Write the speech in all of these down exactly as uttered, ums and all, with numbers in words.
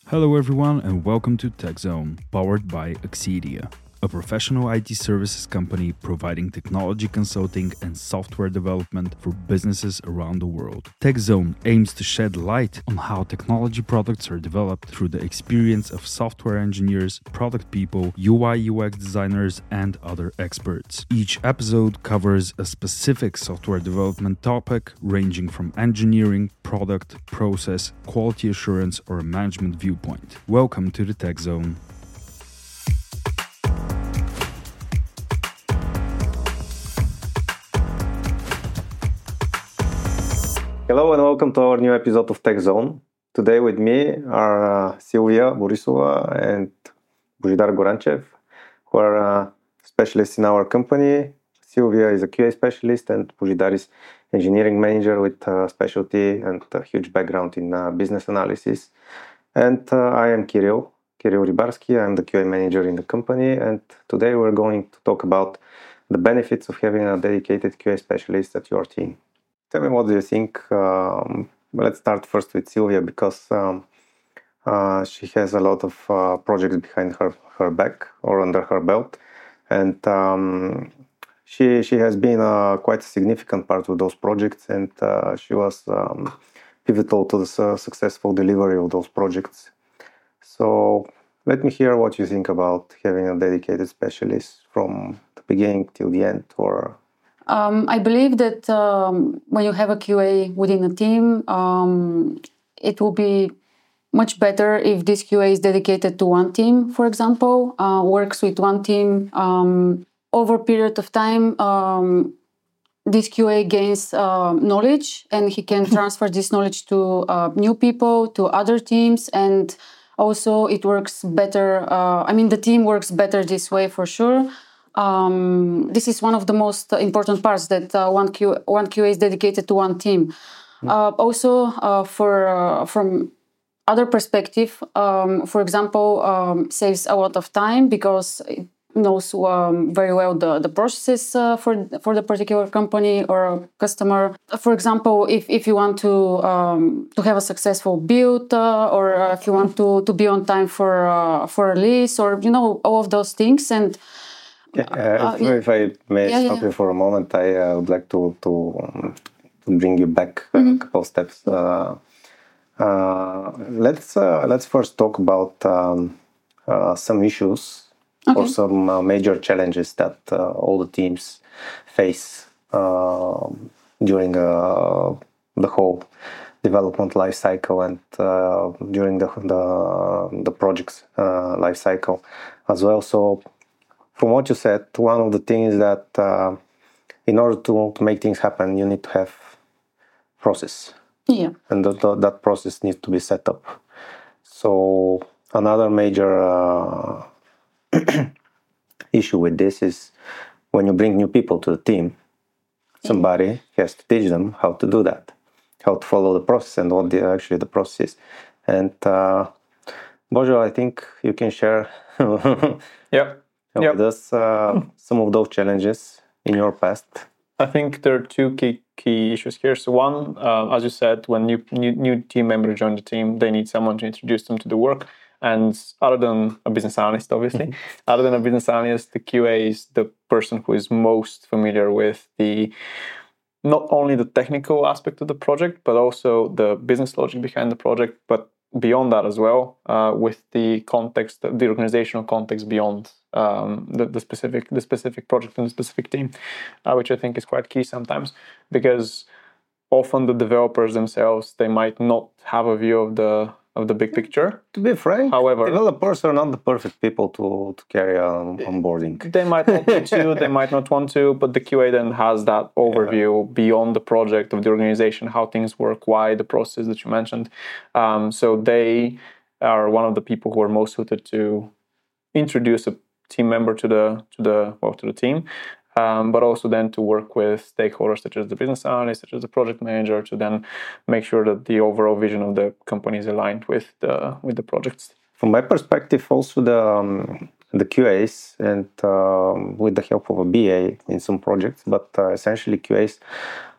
Hello everyone and welcome to TechZone, powered by Excedia, a professional I T services company providing technology consulting and software development for businesses around the world. TechZone aims to shed light on how technology products are developed through the experience of software engineers, product people, U I U X designers, and other experts. Each episode covers a specific software development topic ranging from engineering, product, process, quality assurance, or a management viewpoint. Welcome to the TechZone. Hello and welcome to our new episode of TechZone. Today with me are uh, Silvia Borisova and Božidar Gorančev, who are uh, specialists in our company. Silvia is a Q A specialist and Božidar is engineering manager with uh, specialty and a huge background in uh, business analysis. And uh, I am Kirill, Kirill Rybarsky. I'm the Q A manager in the company. And today we're going to talk about the benefits of having a dedicated Q A specialist at your team. Tell me, what do you think? Um, let's start first with Silvia because um, uh, she has a lot of uh, projects behind her, her back or under her belt. And um, she she has been uh, quite a significant part of those projects, and uh, she was um, pivotal to the uh, successful delivery of those projects. So let me hear what you think about having a dedicated specialist from the beginning till the end, or Um, I believe that um, when you have a Q A within a team, um, it will be much better if this Q A is dedicated to one team, for example, uh, works with one team. Um, over a period of time, um, this Q A gains uh, knowledge and he can transfer this knowledge to uh, new people, to other teams, and also it works better. Uh, I mean, the team works better this way for sure. Um, this is one of the most important parts, that uh, one Q one Q A is dedicated to one team. Uh, also, uh, for uh, from other perspective, um, for example, um, saves a lot of time because it knows um, very well the the processes uh, for for the particular company or customer. For example, if, if you want to um, to have a successful build uh, or if you want to to be on time for uh, for a release, or you know, all of those things. And Yeah, uh, if, uh, if I may yeah, stop yeah. you for a moment, I uh, would like to to, um, to bring you back mm-hmm. a couple of steps. Uh, uh, let's uh, let's first talk about um, uh, some issues okay. or some uh, major challenges that uh, all the teams face uh, during uh, the whole development life cycle and uh, during the the, the project's uh, life cycle as well. So, from what you said, one of the things that uh, in order to, to make things happen, you need to have process. Yeah. And that, that process needs to be set up. So another major uh, issue with this is when you bring new people to the team, somebody yeah. has to teach them how to do that, how to follow the process and what the, actually the process is. And uh, Bojo, I think you can share yeah. with yep. us uh, some of those challenges in your past. I think there are two key key issues here. So one, uh, as you said, when new, new new team members join the team, they need someone to introduce them to the work. And other than a business analyst, obviously, mm-hmm. other than a business analyst, the Q A is the person who is most familiar with the not only the technical aspect of the project, but also the business logic behind the project, but beyond that as well, uh, with the context, the organizational context beyond um, the, the specific the specific project and the specific team, uh, which I think is quite key sometimes, because often the developers themselves, they might not have a view of the of the big picture. To be frank, however, developers are not the perfect people to, to carry on onboarding. They might not want to, they might not want to, but the Q A then has that overview yeah. beyond the project of the organization, how things work, why the process that you mentioned. Um, so they are one of the people who are most suited to introduce a team member to the to the well to the team. Um, but also then to work with stakeholders such as the business analyst, such as the project manager, to then make sure that the overall vision of the company is aligned with the with the projects. From my perspective, also the um, the Q As and um, with the help of a B A in some projects, but uh, essentially Q As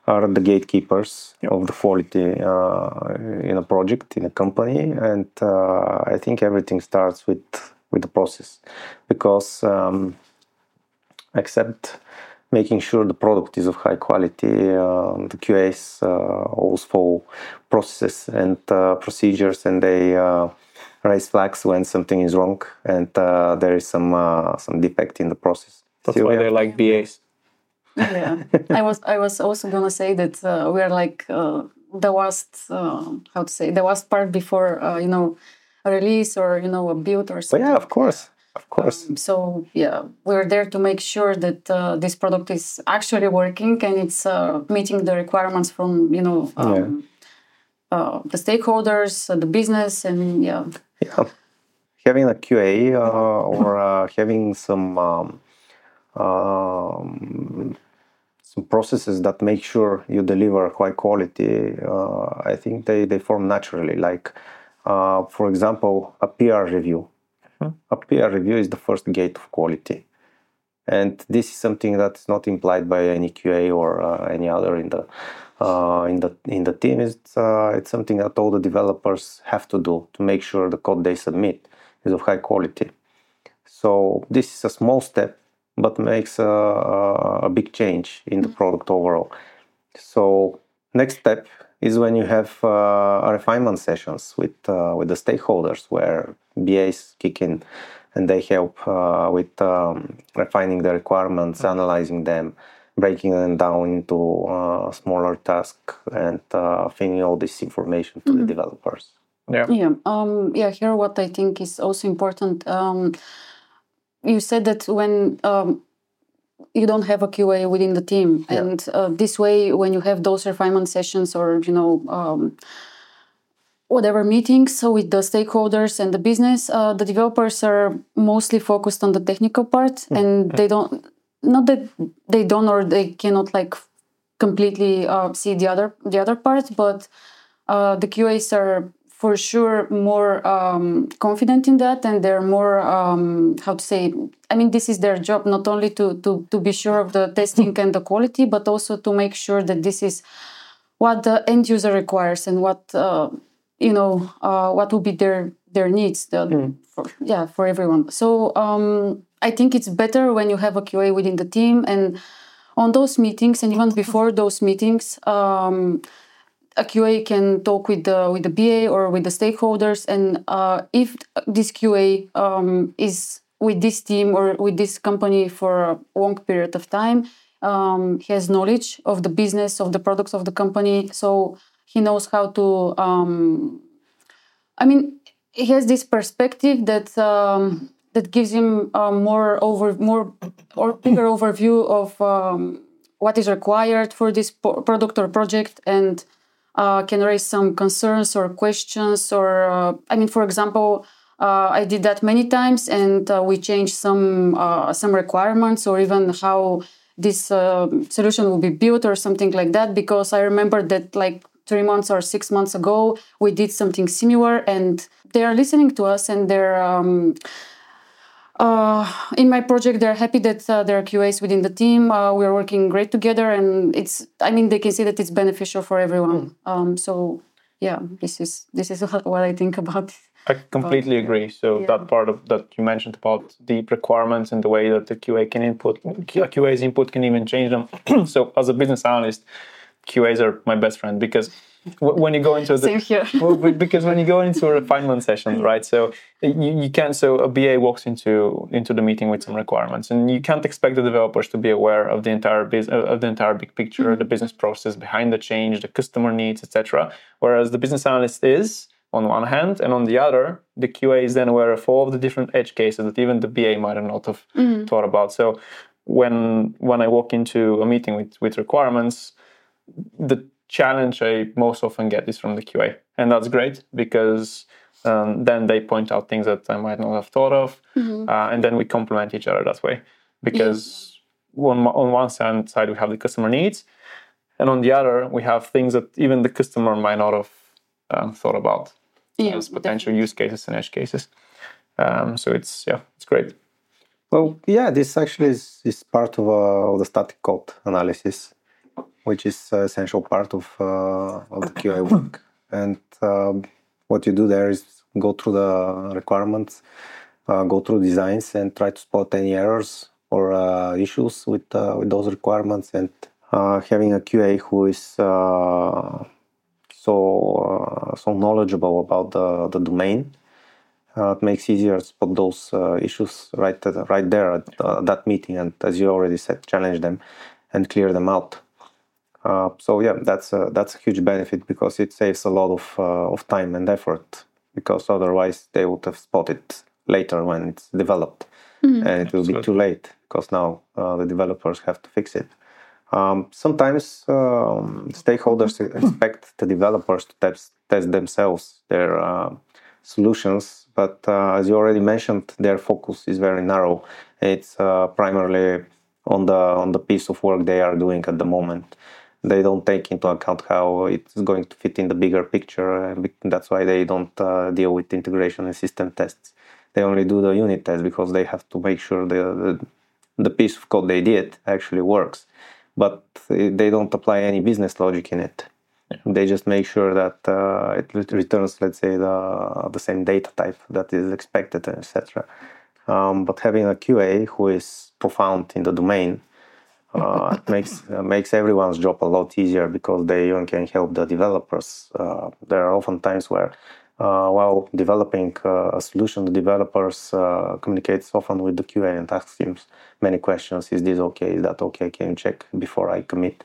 are the gatekeepers Yep. of the quality uh, in a project, in a company, and uh, I think everything starts with with the process, because um, except making sure the product is of high quality, uh, the Q As uh, always follow processes and uh, procedures, and they uh, raise flags when something is wrong and uh, there is some uh, some defect in the process. That's why they like B As. Yeah, I was I was also gonna say that uh, we are like uh, the worst uh, how to say the worst part before uh, you know a release or you know a build or But something. yeah, of course, of course. Um, so yeah, we're there to make sure that uh, this product is actually working and it's uh, meeting the requirements from you know um, uh, the stakeholders, uh, the business, and yeah. Yeah, having a Q A uh, or uh, having some um, um, some processes that make sure you deliver high quality, uh, I think they, they form naturally. Like, uh, for example, a P R review. Mhm. A P R review is the first gate of quality. And this is something that's not implied by any Q A or uh, any other in the uh, in the in the team. It's uh, it's something that all the developers have to do to make sure the code they submit is of high quality. So this is a small step, but makes a, a big change in the product overall. So next step is when you have uh, refinement sessions with uh, with the stakeholders, where B As kick in and they help uh, with um, refining the requirements, analyzing them, breaking them down into uh, smaller tasks, and uh, feeding all this information to the developers. Yeah. Yeah, um, yeah. Here, what I think is also important. Um, you said that when um, you don't have a Q A within the team, Yeah. and uh, this way, when you have those refinement sessions or you know um, whatever meetings so with the stakeholders and the business, uh, the developers are mostly focused on the technical part, and they don't. Not that they don't or they cannot like completely uh, see the other the other part, but uh, the Q As are for sure more um, confident in that, and they're more um, how to say. I mean, this is their job, not only to to to be sure of the testing and the quality, but also to make sure that this is what the end user requires and what uh, you know uh, what will be their their needs. The, for, yeah, for everyone. So um, I think it's better when you have a Q A within the team, and on those meetings, and even before those meetings. Um, a Q A can talk with the with the B A or with the stakeholders, and uh, if this Q A um, is with this team or with this company for a long period of time, um, he has knowledge of the business, of the products of the company, so he knows how to. Um, I mean, he has this perspective that um, that gives him a more over more or bigger overview of um, what is required for this po- product or project, and uh, can raise some concerns or questions. Or uh, I mean, for example, uh, I did that many times, and uh, we changed some uh, some requirements or even how this uh, solution will be built or something like that. Because I remember that like three months or six months ago, we did something similar, and they are listening to us, and they're um, uh, in my project. They're happy that uh, there are Q As within the team. Uh, we're working great together, and it's. I mean, they can see that it's beneficial for everyone. Um, so yeah, this is this is what, what I think about it. I completely agree. So Yeah. that part of that you mentioned about the requirements and the way that the Q A can input, Q A's input can even change them. So as a business analyst, Q As are my best friend, because w- when you go into the Same here. well, be- because when you go into a refinement session, right? So you, you can't. So a B A walks into into the meeting with some requirements, and you can't expect the developers to be aware of the entire biz, of the entire big picture, mm-hmm. the business process behind the change, the customer needs, et cetera. Whereas the business analyst is on one hand, and on the other, the Q A is then aware of all of the different edge cases that even the B A might have not have mm-hmm. thought about. So when when I walk into a meeting with with requirements, the challenge I most often get is from the Q A, and that's great, because um, then they point out things that I might not have thought of, mm-hmm. uh, and then we complement each other that way. Because yeah. on, on one side, side we have the customer needs, and on the other we have things that even the customer might not have um, thought about yeah, as potential definitely. use cases and edge cases. Um, so it's yeah, it's great. Well, yeah, this actually is, is part of, uh, of the static code analysis. which is an essential part of, uh, of the Q A work. And um, what you do there is go through the requirements, uh, go through designs, and try to spot any errors or uh, issues with uh, with those requirements. And uh, having a Q A who is uh, so uh, so knowledgeable about the, the domain, uh, it makes easier to spot those uh, issues right at, right there at uh, that meeting, and as you already said, challenge them and clear them out. Uh, so yeah, that's a, that's a huge benefit because it saves a lot of uh, of time and effort, because otherwise they would have spotted later when it's developed, mm-hmm. and it will Absolutely. be too late because now uh, the developers have to fix it. Um, sometimes um, stakeholders expect the developers to test, test themselves their uh, solutions, but uh, as you already mentioned, their focus is very narrow. It's uh, primarily on the on the piece of work they are doing at the moment. They don't take into account how it's going to fit in the bigger picture, and that's why they don't uh, deal with integration and system tests. They only do the unit test because they have to make sure the the, the piece of code they did actually works. But they don't apply any business logic in it. Yeah. They just make sure that uh, it returns, let's say, the the same data type that is expected, et cetera. Um, but having a Q A who is profound in the domain uh, makes uh, makes everyone's job a lot easier, because they even can help the developers. Uh, there are often times where, uh, while developing uh, a solution, the developers uh, communicate often with the Q A and ask him many questions. Is this okay? Is that okay? Can you check before I commit?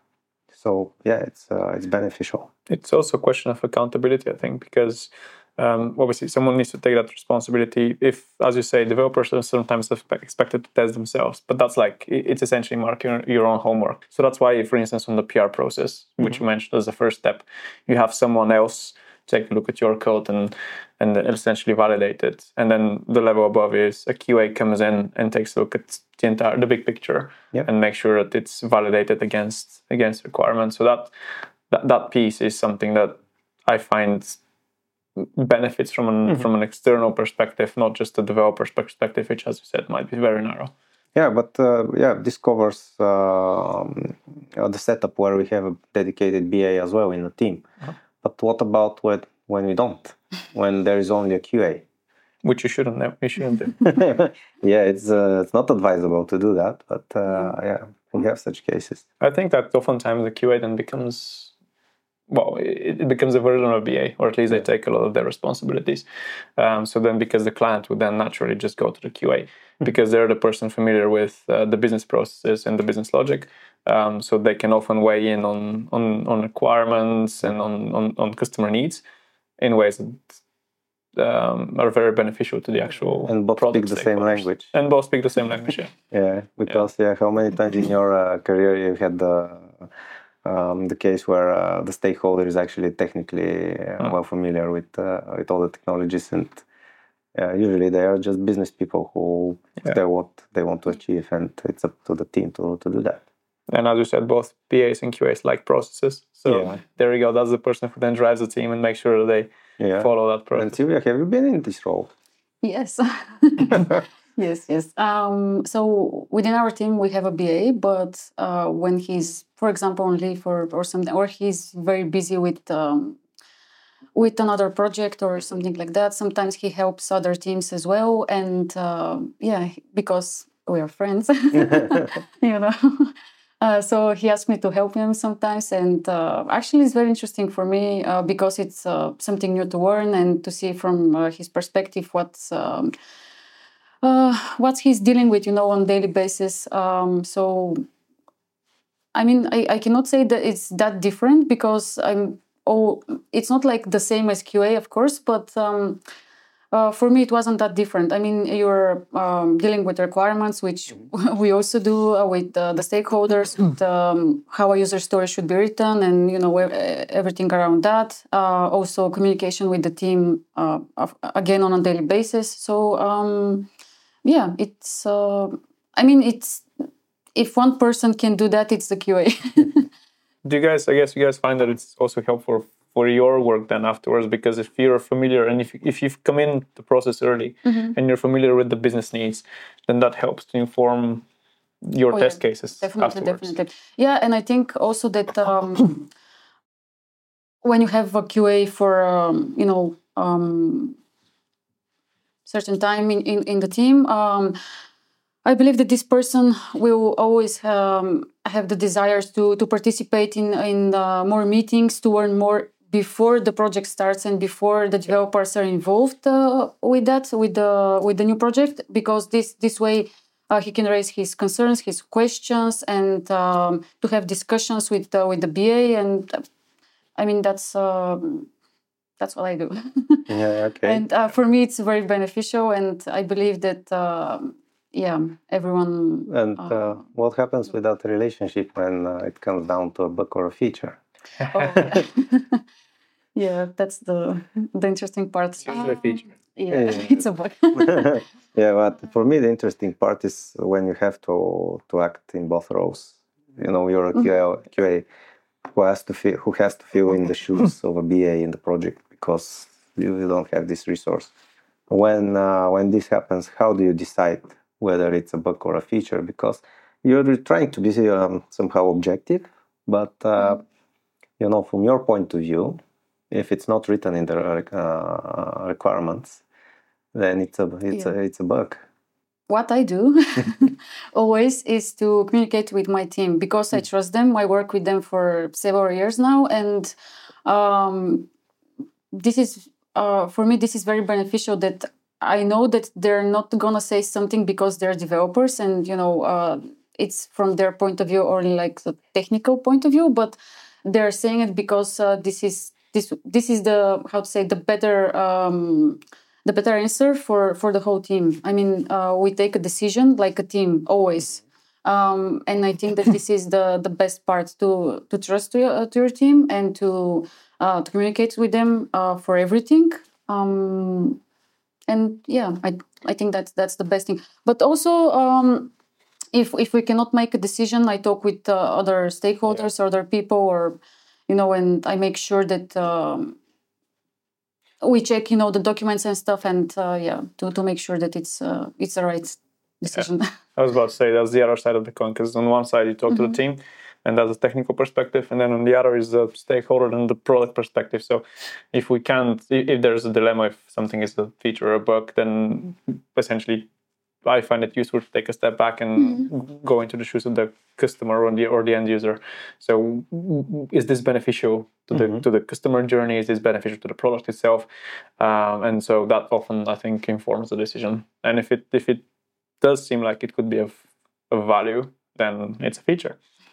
So yeah, it's uh, it's beneficial. It's also a question of accountability, I think, because um, obviously someone needs to take that responsibility. If, as you say, developers are sometimes expected to test themselves, but that's like, it's essentially marking your own homework. So that's why, for instance, on the P R process, mm-hmm. which you mentioned as the first step, you have someone else take a look at your code and and essentially validate it. And then the level above is a Q A comes in and takes a look at the entire, the big picture, yep. and make sure that it's validated against against requirements. So that, that that piece is something that I find benefits from an mm-hmm. from an external perspective, not just a developer's perspective, which, as you said, might be very narrow. Yeah, but uh, yeah, this covers uh, the setup where we have a dedicated B A as well in the team. Uh-huh. But what about when, when we don't? When there is only a Q A? Which you shouldn't have, you shouldn't do. Yeah, it's uh, it's not advisable to do that, but uh, yeah, we have such cases. I think that oftentimes the Q A then becomes, well, it, it becomes a version of B A, or at least yeah. they take a lot of their responsibilities. Um, so then, because the client would then naturally just go to the Q A, because they're the person familiar with uh, the business processes and the business logic. Um, so they can often weigh in on on, on requirements and on, on, on customer needs in ways that um, are very beneficial to the actual and both speak the same language. And both speak the same language, yeah. Yeah, because yeah, yeah how many times in your uh, career you've had the um, the case where uh, the stakeholder is actually technically uh, mm. well familiar with uh, with all the technologies, and uh, usually they are just business people who yeah. they what they want to achieve, and it's up to the team to to do that. And as you said, both P As and Q As like processes. So yeah. there you go. That's the person who then drives the team and makes sure that they yeah. follow that process. And Silvia, have you been in this role? Yes. yes, yes. Um, so within our team, we have a B A, but uh, when he's, for example, on leave or, or something, or he's very busy with um, with another project or something like that, sometimes he helps other teams as well. And uh, yeah, because we are friends, you know. Uh, so he asked me to help him sometimes, and uh, actually it's very interesting for me uh, because it's uh, something new to learn and to see from uh, his perspective what's um, uh, what he's dealing with, you know, on a daily basis. Um, so, I mean, I, I cannot say that it's that different, because I'm oh, it's not like the same as Q A, of course, but. Um, Uh, for me, it wasn't that different. I mean, you're um, dealing with requirements, which we also do uh, with uh, the stakeholders, with, um, how a user story should be written, and you know everything around that. Uh, also, communication with the team uh, of, again on a daily basis. So, um, yeah, it's. Uh, I mean, it's if one person can do that, it's the Q A. Do you guys? I guess you guys find that it's also helpful for your work then afterwards, because if you're familiar and if if you've come in the process early mm-hmm. and you're familiar with the business needs, then that helps to inform your Oh, test yeah. cases Definitely, afterwards. definitely. Yeah, and I think also that um, when you have a Q A for um, you know um, certain time in, in, in the team, um, I believe that this person will always um, have the desires to to participate in in uh, more meetings, to learn more before the project starts and before the developers are involved uh, with that, with the with the new project, because this this way uh, he can raise his concerns, his questions, and um, to have discussions with uh, with the B A. And uh, I mean that's um, that's what I do. Yeah, okay. And uh, for me, it's very beneficial, and I believe that um yeah, everyone. And Uh, uh, what happens with that relationship when uh, it comes down to a bug or a feature? oh, yeah. Yeah, that's the the interesting part. It's usually a feature. Yeah, Yeah. it's a bug. Yeah, but for me the interesting part is when you have to to act in both roles. You know, you're a Q A, Q A who has to fill, who has to fill in the shoes of a B A in the project because you, you don't have this resource. When uh, when this happens, how do you decide whether it's a bug or a feature? Because you're trying to be um, somehow objective, but uh, you know, from your point of view, if it's not written in the uh, requirements, then it's a it's Yeah. a it's a bug. What I do always is to communicate with my team because I trust them. I work with them for several years now, and um, this is uh, for me. This is very beneficial. That I know that they're not gonna say something because they're developers, and you know, uh, it's from their point of view or like the technical point of view, but they're saying it because uh, this is this this is the how to say the better. Um, the better answer for, for the whole team. I mean, uh, we take a decision like a team always, um, and I think that this is the, the best part to to trust to your, uh, to your team and to uh, to communicate with them uh, for everything. Um, and yeah, I I think that's that's the best thing. But also, um, if if we cannot make a decision, I talk with uh, other stakeholders, yeah. other people, or you know, and I make sure that. Um, we check, you know, the documents and stuff, and uh, yeah, to, to make sure that it's uh, it's the right decision. Yeah. I was about to say that's the other side of the coin, because on one side you talk mm-hmm. to the team, and that's a technical perspective, and then on the other is the stakeholder and the product perspective. So if we can't, if there's a dilemma, if something is a feature or a bug, then essentially I find it useful to take a step back and mm-hmm. go into the shoes of the customer or the or the end user. So, is this beneficial to the mm-hmm. to the customer journey? Is this beneficial to the product itself? Um, and so that often I think informs the decision. And if it if it does seem like it could be of of value, then it's a feature.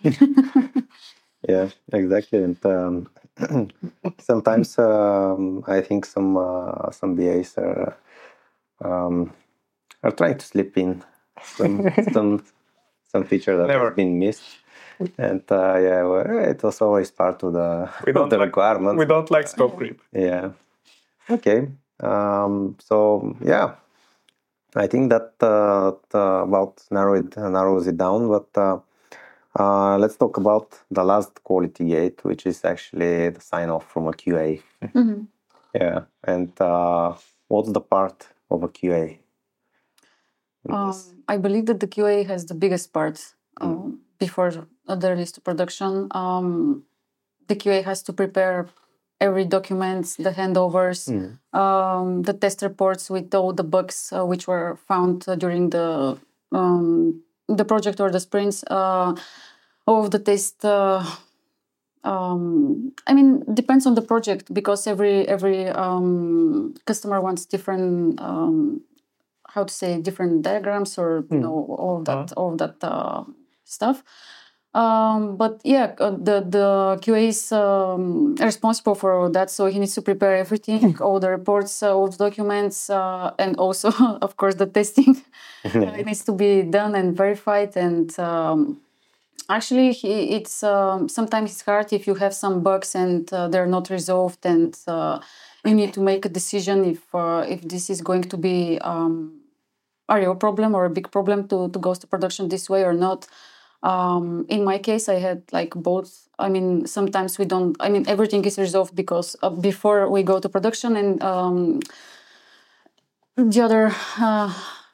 Yeah, exactly. And um, sometimes um, I think some uh, some B As are. Um, are trying to slip in some some some feature that Never. has been missed, and uh, yeah, well, it was always part of the, we don't of the like, requirements. We don't like scope creep. Yeah. Okay. Um, so yeah, I think that uh, uh, about narrow it narrows it down. But uh, uh, let's talk about the last quality gate, which is actually the sign off from a Q A. Mm-hmm. Yeah, and uh, what's the part of a Q A? Um, I believe that the Q A has the biggest part um, mm. before the release to production. Um, the Q A has to prepare every document, the handovers, mm. um, the test reports with all the bugs uh, which were found uh, during the um, the project or the sprints. Uh, all of the test. Uh, um, I mean, depends on the project because every every um, customer wants different. Um, how to say different diagrams or you know all of that uh-huh. all of that uh, stuff. Um, but yeah, uh, the the Q A is um, responsible for all that, so he needs to prepare everything, all the reports, uh, all the documents, uh, and also, of course, the testing. uh, it needs to be done and verified. And um, actually, he, it's um, sometimes it's hard if you have some bugs and uh, they're not resolved, and uh, you need to make a decision if uh, if this is going to be um, a real problem or a big problem to to go to production this way or not. Um, in my case, I had like both. I mean, sometimes we don't. I mean, everything is resolved because uh, before we go to production, and um, the other uh,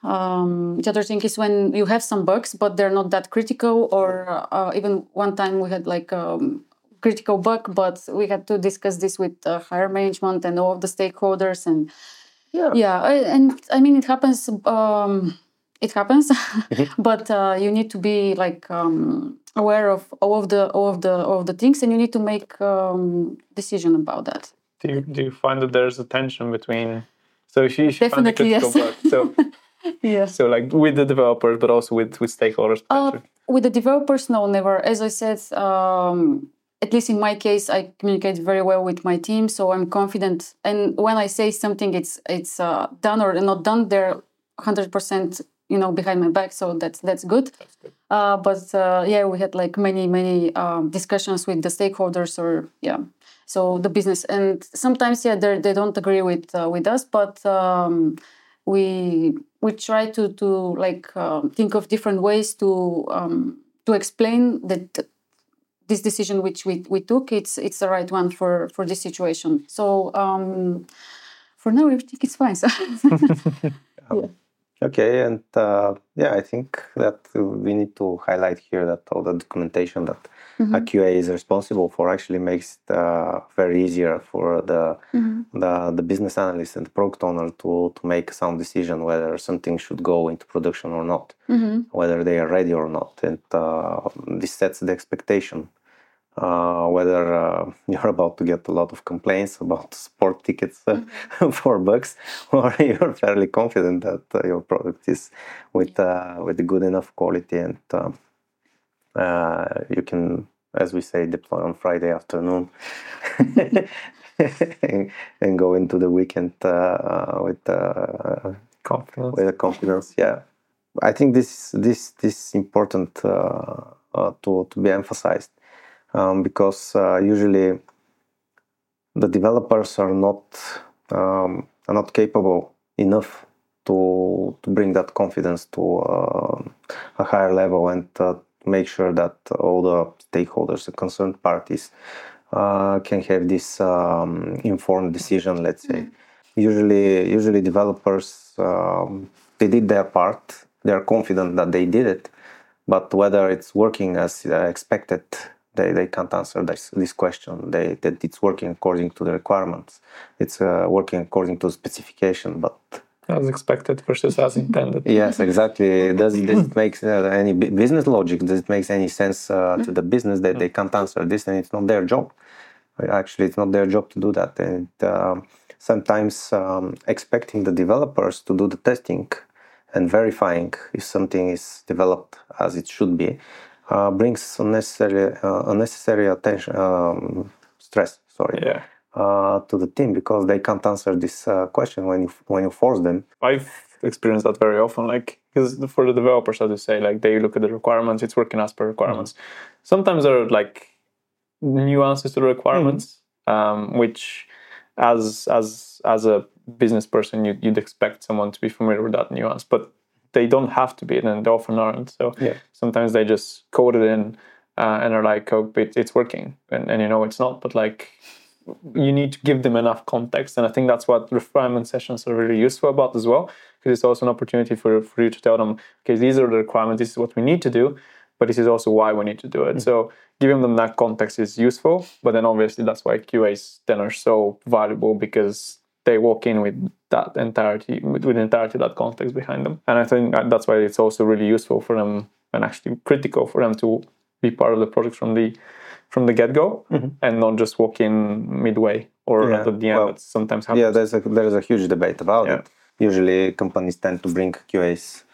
Um, the other thing is when you have some bugs, but they're not that critical, or uh, even one time we had like a critical bug, but we had to discuss this with uh, higher management and all of the stakeholders. And Yeah. yeah, I- and I mean, it happens. Um, it happens, but uh, you need to be like um, aware of all of the all of the all of the things, and you need to make um, decision about that. Do you do you find that there's a tension between? So if you, if you find a Definitely, critical yes. bug, so Yeah. so like with the developers, but also with with stakeholders. Uh, potentially. with the developers, no, never. As I said, um, at least in my case, I communicate very well with my team, so I'm confident. And when I say something, it's it's uh, done or not done, they're one hundred percent, you know, behind my back. So that's that's good. That's good. Uh, but uh, yeah, we had like many many um, discussions with the stakeholders, or yeah, so the business, and sometimes yeah, they they don't agree with uh, with us, but. Um, we we try to to like um, think of different ways to um, to explain that this decision which we, we took it's it's the right one for for this situation. So um, for now everything is fine. So. Yeah. Okay, and uh, yeah, I think that we need to highlight here that all the documentation that Mm-hmm. a Q A is responsible for actually makes it uh, very easier for the, Mm-hmm. the the business analyst and the product owner to to make a sound decision whether something should go into production or not, Mm-hmm. whether they are ready or not, and uh, this sets the expectation. Uh, whether uh, you're about to get a lot of complaints about support tickets uh, Mm-hmm. for bugs, or you're fairly confident that uh, your product is with uh, with good enough quality, and uh, uh, you can, as we say, deploy on Friday afternoon and, and go into the weekend uh, with uh, Confidence. with confidence. Yeah, I think this this this is important uh, uh, to to be emphasized. Um, because uh, usually the developers are not um, are not capable enough to to bring that confidence to uh, a higher level and uh, make sure that all the stakeholders, the concerned parties, uh, can have this um, informed decision. Let's say, usually usually developers um, they did their part. They are confident that they did it, but whether it's working as uh, expected. They, they can't answer this, this question. They that it's working according to the requirements. It's uh, working according to the specification. But As expected versus as intended. yes, exactly. Does does it make uh, any bu- business logic? Does it make any sense uh, to the business that they can't answer this, and it's not their job? Actually, it's not their job to do that. And uh, sometimes um, expecting the developers to do the testing and verifying if something is developed as it should be. Uh, brings unnecessary, uh, unnecessary attention, um, stress. Sorry, Yeah. uh, to the team because they can't answer this uh, question when you when you force them. I've experienced that very often, like because for the developers, as you say, like they look at the requirements, it's working as per requirements. Mm-hmm. Sometimes there are like nuances to the requirements, mm-hmm. um, which as as as a business person, you, you'd expect someone to be familiar with that nuance, but they don't have to be, and they often aren't. So yeah. Sometimes they just code it in uh, and are like, "Oh, it, it's working," and, and you know it's not. But like, you need to give them enough context, and I think that's what refinement sessions are really useful about as well, because it's also an opportunity for for you to tell them, "Okay, these are the requirements. This is what we need to do, but this is also why we need to do it." Mm-hmm. So giving them that context is useful. But then obviously that's why Q As then are so valuable, because they walk in with that entirety, with, with the entirety of that context behind them. And I think that's why it's also really useful for them, and actually critical for them, to be part of the project from the from the get-go, mm-hmm. and not just walk in midway or yeah. at the end. Well, that sometimes happens. Yeah, there's a there's a huge debate about yeah. it. Usually companies tend to bring Q As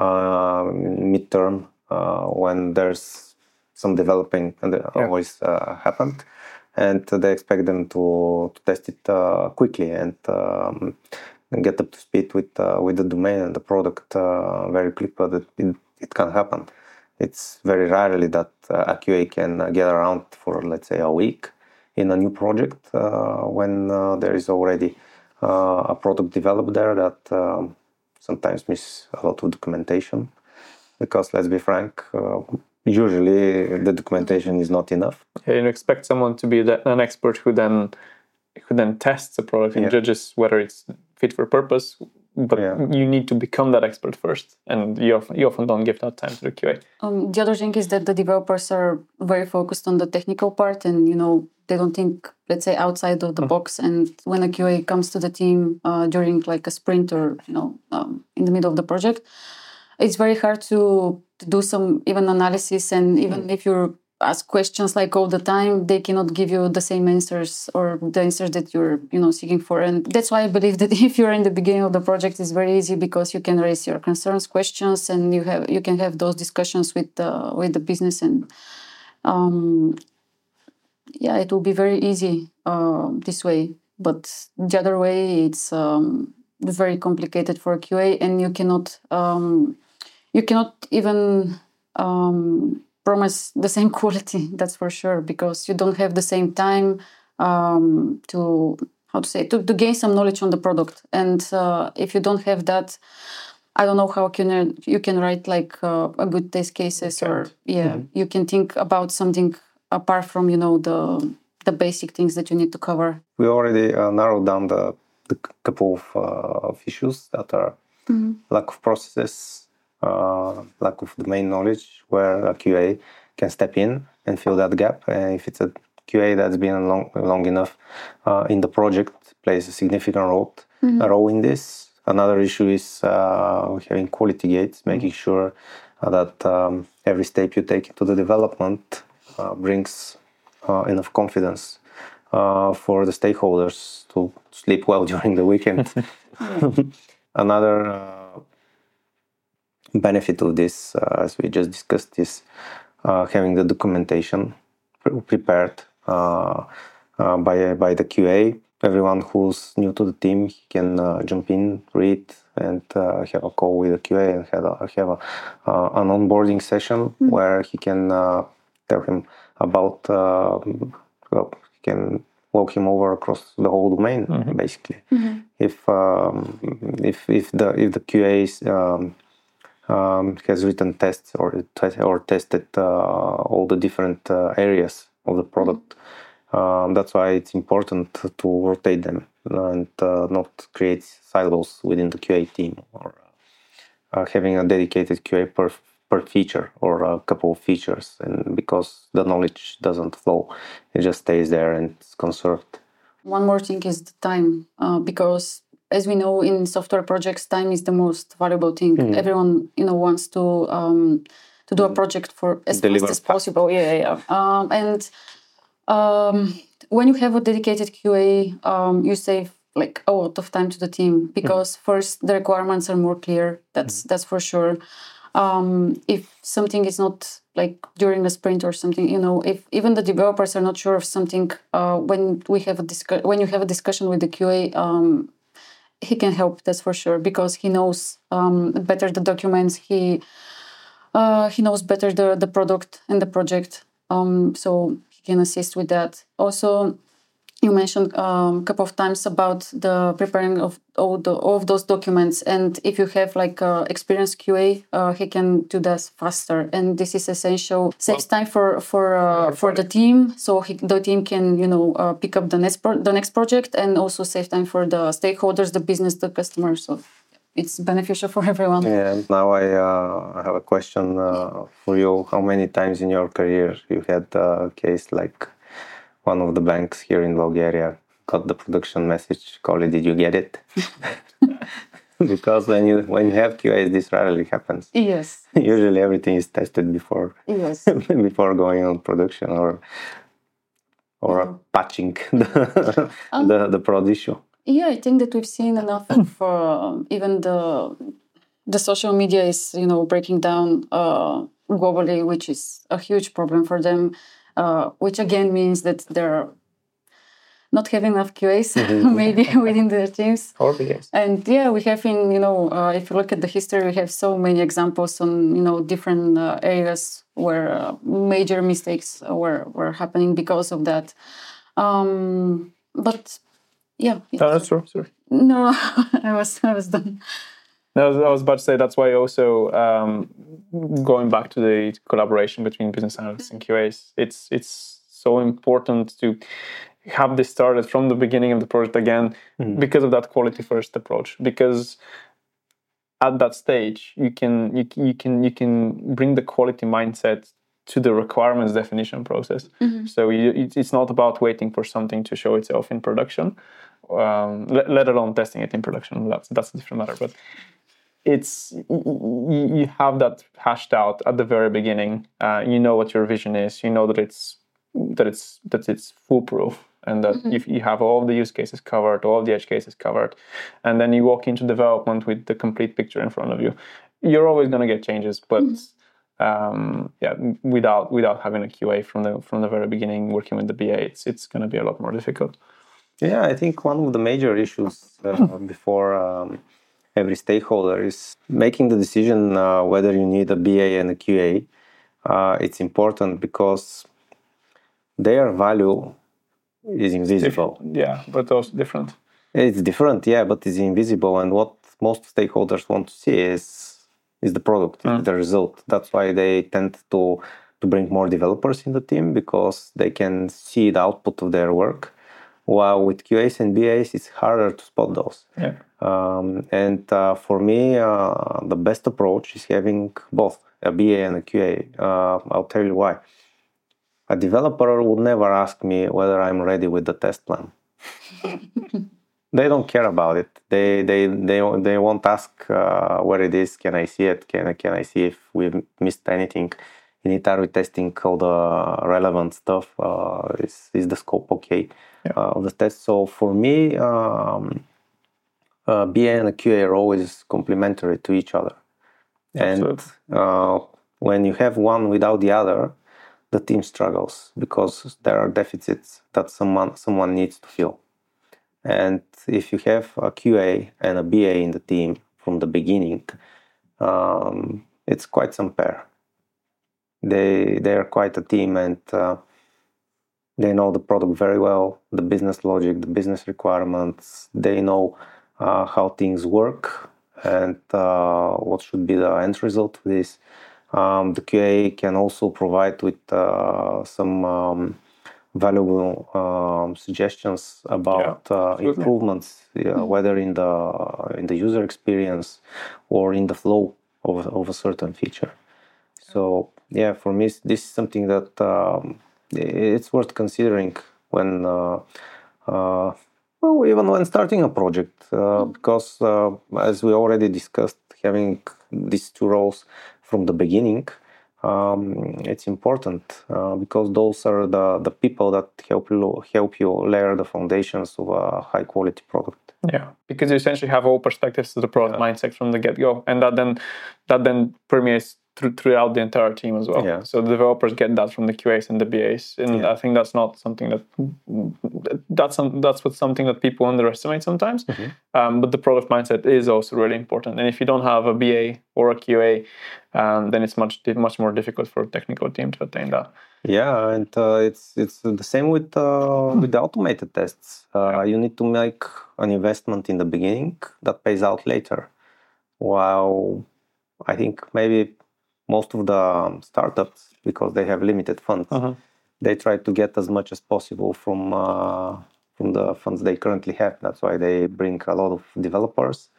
uh, midterm uh, when there's some developing, and it yeah. always uh, happened. And they expect them to, to test it uh, quickly and, um, and get up to speed with uh, with the domain and the product uh, very quickly. But it, it, it can happen. It's very rarely that uh, a Q A can uh, get around for, let's say, a week in a new project uh, when uh, there is already uh, a product developed there that um, sometimes miss a lot of documentation. Because let's be frank, uh, usually the documentation is not enough. Yeah, you expect someone to be the, an expert who then who then tests the product and yeah. judges whether it's fit for purpose but Yeah. you need to become that expert first, and you often, you often don't give that time to the Q A. Um, the other thing is that the developers are very focused on the technical part, and you know they don't think, let's say, outside of the Mm. box. And when a Q A comes to the team uh, during like a sprint or you know um, in the middle of the project, it's very hard to, to do some even analysis. And even Mm. if you ask questions like all the time, they cannot give you the same answers or the answers that you're you know seeking for. And that's why I believe that if you're in the beginning of the project, it's very easy because you can raise your concerns, questions, and you have you can have those discussions with the with the business. And um, yeah, it will be very easy uh, this way. But the other way, it's um, very complicated for a Q A, and you cannot um, you cannot even um, promise the same quality. That's for sure, because you don't have the same time um, to how to say to, to gain some knowledge on the product. And uh, if you don't have that, I don't know how can you can write like uh, a good test cases, or yeah, Mhm. you can think about something apart from you know the the basic things that you need to cover. We already uh, narrowed down the, the c- couple of, uh, of issues that are lack of processes, uh, lack of domain knowledge, where a Q A can step in and fill that gap. And if it's a Q A that's been long, long enough uh, in the project, plays a significant role, a role in this. Another issue is uh, having quality gates, making sure uh, that um, every step you take into the development uh, brings uh, enough confidence uh, for the stakeholders to sleep well during the weekend. Another uh, benefit of this, uh, as we just discussed, is uh, having the documentation pre- prepared uh, uh, by by the Q A. Everyone who's new to the team can uh, jump in, read, and uh, have a call with the Q A and have a, have a, uh, an onboarding session where he can uh, tell him about. Uh, well, he can walk him over across the whole domain, basically. If um, if if the if the Q A is, um, um, has written tests or te- or tested uh, all the different uh, areas of the product. Um, that's why it's important to rotate them and uh, not create silos within the Q A team, or uh, having a dedicated Q A per per feature or a couple of features. And because the knowledge doesn't flow, it just stays there and it's conserved. One more thing is the time, uh, because as we know in software projects, time is the most valuable thing. Everyone you know wants to um, to do a project for as Deliver fast as fast. possible. Yeah, yeah. yeah. Um, and um, when you have a dedicated Q A, um, you save like a lot of time to the team because first the requirements are more clear. That's that's for sure. Um, if something is not like during a sprint or something, you know, if even the developers are not sure of something, uh, when we have a discu- when you have a discussion with the Q A, um, he can help. That's for sure because he knows um, better the documents. He uh, he knows better the the product and the project. Um, so he can assist with that. Also, you mentioned um, a couple of times about the preparing of all, the, all of those documents, and if you have like uh, experienced Q A, uh, he can do that faster, and this is essential. Saves time for for uh, for the team, so he, the team can you know uh, pick up the next pro- the next project, and also save time for the stakeholders, the business, the customers. So it's beneficial for everyone. And now I uh, have a question uh, for you. How many times in your career you had a case like one of the banks here in Bulgaria got the production message, Collie, did you get it? Because when you when you have Q As, this rarely happens. Yes. Usually everything is tested before Yes. before going on production or or patching the, the the prod issue. Yeah, I think that we've seen enough of uh, even the the social media is you know breaking down uh, globally, which is a huge problem for them. Uh, which again means that they're not having enough Q As maybe within their teams. Or the case. And yeah, we have in you know uh, if you look at the history, we have so many examples on you know different uh, areas where uh, major mistakes were were happening because of that. Um, but yeah, yeah. No, that's true. Sorry. No, I was I was done. No, I was, I was about to say that's why also um, going back to the collaboration between business analysts and Q As, it's it's so important to have this started from the beginning of the project again mm. because of that quality first approach. Because at that stage, you can you, you can you can bring the quality mindset to the requirements definition process. Mm-hmm. So you, it's not about waiting for something to show itself in production, um, let, let alone testing it in production. That's that's a different matter. But it's you, you have that hashed out at the very beginning. Uh, you know what your vision is. You know that it's that it's that it's foolproof, and that mm-hmm. if you have all the use cases covered, all the edge cases covered, and then you walk into development with the complete picture in front of you, you're always going to get changes, but mm-hmm. um, yeah, without without having a Q A from the from the very beginning, working with the B A, it's it's going to be a lot more difficult. Yeah, I think one of the major issues uh, before um, every stakeholder is making the decision uh, whether you need a B A and a Q A. Uh, it's important because their value is invisible. Yeah, but also different. It's different, yeah, but it's invisible. And what most stakeholders want to see is is the product, mm. the result. That's why they tend to to bring more developers in the team, because they can see the output of their work. While with Q As and B As, it's harder to spot those. Yeah. Um, and uh, for me, uh, the best approach is having both a B A and a Q A. Uh, I'll tell you why. A developer would never ask me whether I'm ready with the test plan. They don't care about it. They they they they won't ask uh, where it is. Can I see it? Can I can I see if we've missed anything? In it, are we testing all the relevant stuff? Uh, is is the scope okay yeah. uh, of the test? So for me, um, uh, B A and a Q A are always complementary to each other. Absolutely. And uh, when you have one without the other, the team struggles because there are deficits that someone someone needs to fill. And if you have a Q A and a B A in the team from the beginning, um, it's quite some pair. They they are quite a team, and uh, they know the product very well, the business logic, the business requirements. They know uh, how things work and uh, what should be the end result of this. Um, the Q A can also provide with uh, some um, valuable um, suggestions about yeah, uh, improvements, yeah, mm-hmm. whether in the in the user experience or in the flow of, of a certain feature. So yeah, for me, this is something that um, it's worth considering when, uh, uh, well, even when starting a project, uh, because uh, as we already discussed, having these two roles from the beginning, um, it's important uh, because those are the, the people that help you help you layer the foundations of a high quality product. Yeah, because you essentially have all perspectives to the product yeah. mindset from the get go, and that then that then permeates through, throughout the entire team as well. Yeah. So the developers get that from the Q As and the B As, and yeah. I think that's not something that that's some, that's what something that people underestimate sometimes. Mm-hmm. Um, but the product mindset is also really important, and if you don't have a B A or a Q A, um, then it's much much more difficult for a technical team to attain that. Yeah, and uh, it's it's the same with uh, with the automated tests. Uh, yeah. You need to make an investment in the beginning that pays out later. While I think maybe most of the startups, because they have limited funds, uh-huh. they try to get as much as possible from uh, from the funds they currently have. That's why they bring a lot of developers,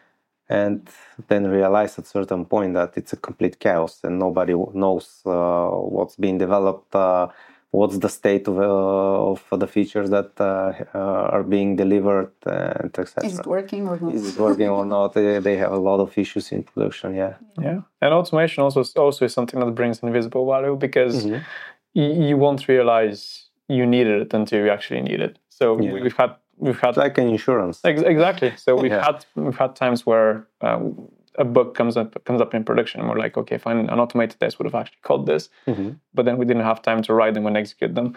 and then realize at a certain point that it's a complete chaos and nobody knows uh, what's being developed, uh, what's the state of, uh, of the features that uh, uh, are being delivered, and et cetera. Is it working or not? Is it working or not? They, they have a lot of issues in production, yeah. Yeah, and automation also, also is something that brings invisible value, because mm-hmm. y- you won't realize you needed it until you actually need it. So yeah. we've had we've had it's like an insurance. Ex- exactly. So we've yeah. had we've had times where uh, a bug comes up comes up in production, and we're like, okay, fine, an automated test would have actually caught this, mm-hmm. but then we didn't have time to write them and execute them.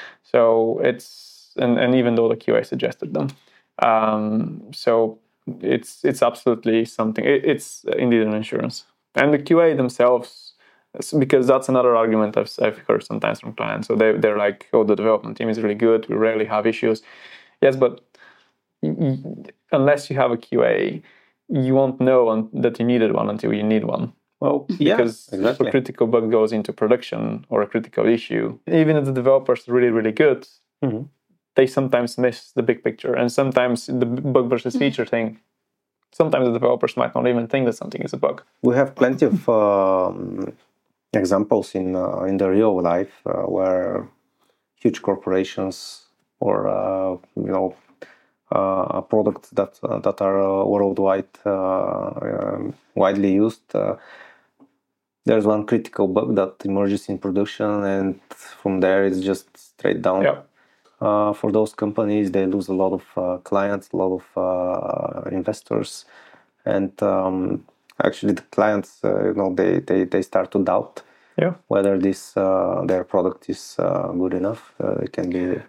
So it's and, and even though the Q A suggested them, um, so it's it's absolutely something. It, it's indeed an insurance, and the Q A themselves, because that's another argument I've I've heard sometimes from clients. So they they're like, oh, the development team is really good. We rarely have issues. Yes, but unless you have a Q A, you won't know that you needed one until you need one. Well, yeah, because exactly. if a critical bug goes into production or a critical issue, even if the developers are really, really good, mm-hmm. they sometimes miss the big picture, and sometimes the bug versus feature thing. Sometimes the developers might not even think that something is a bug. We have plenty of um, examples in uh, in the real life uh, where huge corporations or uh, you know uh, products that uh, that are uh, worldwide uh, um, widely used. Uh, there's one critical bug that emerges in production, and from there it's just straight down. Yeah. Uh, for those companies, they lose a lot of uh, clients, a lot of uh, investors, and um, actually the clients, uh, you know, they, they, they start to doubt yeah. whether this uh, their product is uh, good enough. Uh, it can be.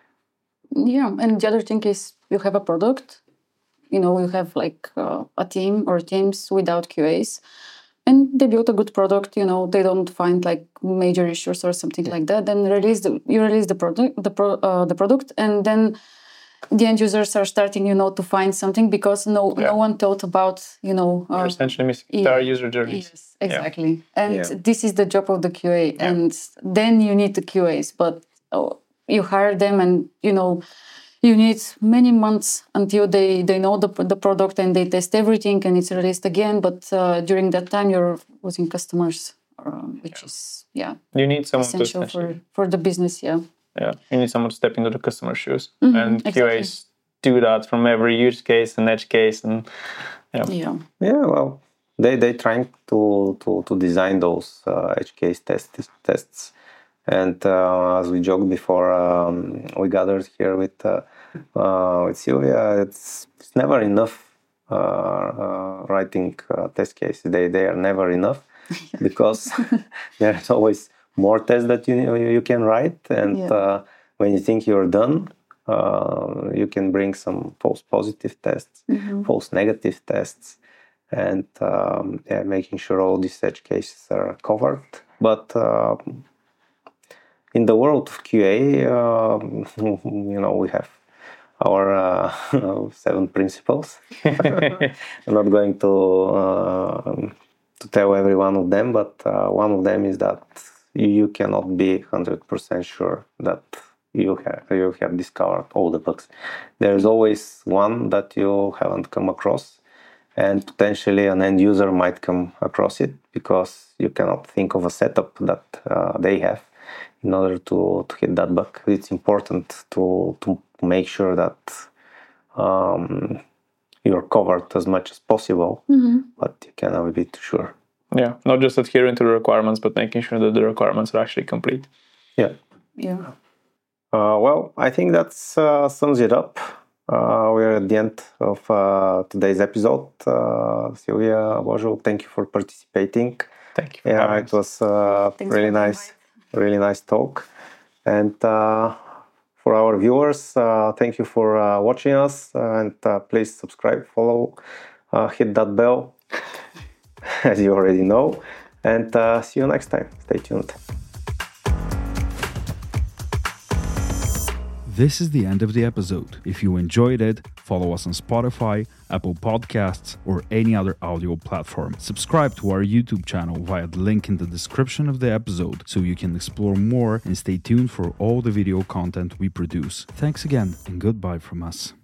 Yeah, and the other thing is you have a product, you know, you have like uh, a team or teams without Q As. And they built a good product, you know, they don't find like major issues or something like that. Then release the you release the product, the pro, uh, the product, and then the end users are starting, you know, to find something because no yeah. no one thought about, you know, uh, essentially missing entire yeah, user journeys. Yes, exactly. Yeah. And yeah. this is the job of the Q A, yeah. and then you need the Q As, but oh, you hire them, and you know. You need many months until they, they know the the product and they test everything and it's released again. But uh, during that time, you're losing customers, uh, which yeah. is yeah. You need someone essential to for for the business. Yeah. Yeah, you need someone to step into the customer's shoes, mm-hmm, and exactly. Q As do that from every use case and edge case, and yeah. Yeah. Yeah. Well, they they trying to to to design those uh, edge case tests tests. And uh, as we joked before, um, we gathered here with uh, uh, with Sylvia. It's it's never enough uh, uh, writing uh, test cases. They they are never enough because there's always more tests that you you can write. And yeah. uh, when you think you're done, uh, you can bring some false positive tests, mm-hmm. false negative tests, and um, yeah, making sure all these edge cases are covered. But uh, in the world of Q A, uh, you know, we have our uh, seven principles. I'm not going to uh, to tell every one of them, but uh, one of them is that you cannot be one hundred percent sure that you have you have discovered all the bugs. There's always one that you haven't come across, and potentially an end user might come across it because you cannot think of a setup that uh, they have. In order to, to hit that bug, it's important to, to make sure that um, you're covered as much as possible, mm-hmm. but you can never be too sure. Yeah, not just adhering to the requirements, but making sure that the requirements are actually complete. Yeah. Yeah. Uh, well, I think that uh, sums it up. Uh, we're at the end of uh, today's episode. Uh, Sylvia, bonjour, thank you for participating. Thank you. For yeah, it was uh, really nice. Really nice talk. And uh, for our viewers, uh, thank you for uh, watching us. And uh, please subscribe, follow, uh, hit that bell, as you already know. And uh, see you next time. Stay tuned. This is the end of the episode. If you enjoyed it, follow us on Spotify, Apple Podcasts, or any other audio platform. Subscribe to our YouTube channel via the link in the description of the episode so you can explore more, and stay tuned for all the video content we produce. Thanks again, and goodbye from us.